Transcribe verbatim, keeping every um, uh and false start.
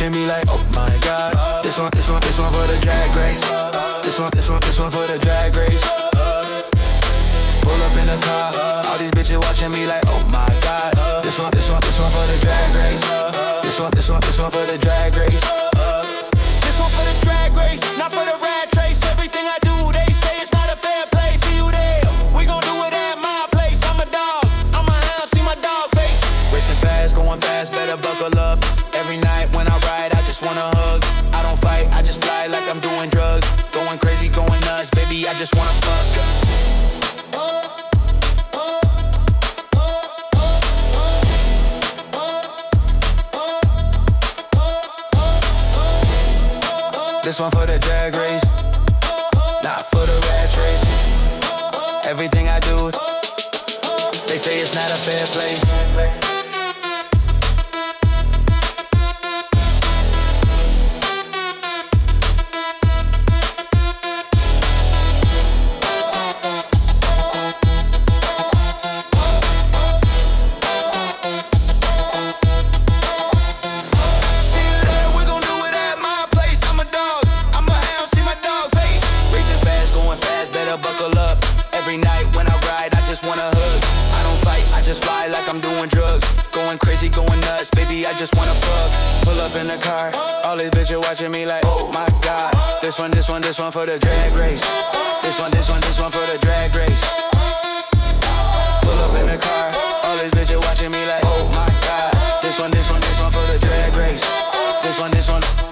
watching me like, oh my god. This one, this one, this one for the drag race. This one, this one, this one for the drag race. Pull up in the car, all these bitches watching me like, oh my god. This one, this one, this one for the drag race. This one, this one, this one for the drag race. This one for the drag race, not for the rat race. Everything I do, they say it's not a fair play. See you there, we gon' do it at my place. I'm a dog, I'm a hound, see my dog face. Racing fast, going fast, better buckle up. Every night when I ride, I just wanna hug. I don't fight, I just fly like I'm doing drugs. Going crazy, going nuts, baby, I just wanna fuck. This one for the drag race, not for the rat race. Everything I do, they say it's not a fair play. Buckle up. Every night when I ride, I just wanna hug. I don't fight, I just fly like I'm doing drugs. Going crazy, going nuts, baby, I just wanna fuck. Pull up in the car, all these bitches watching me like, oh my god. This one, this one, this one for the drag race. This one, this one, this one for the drag race. Pull up in the car, all these bitches watching me like, oh my god. This one, this one, this one for the drag race. This one, this one.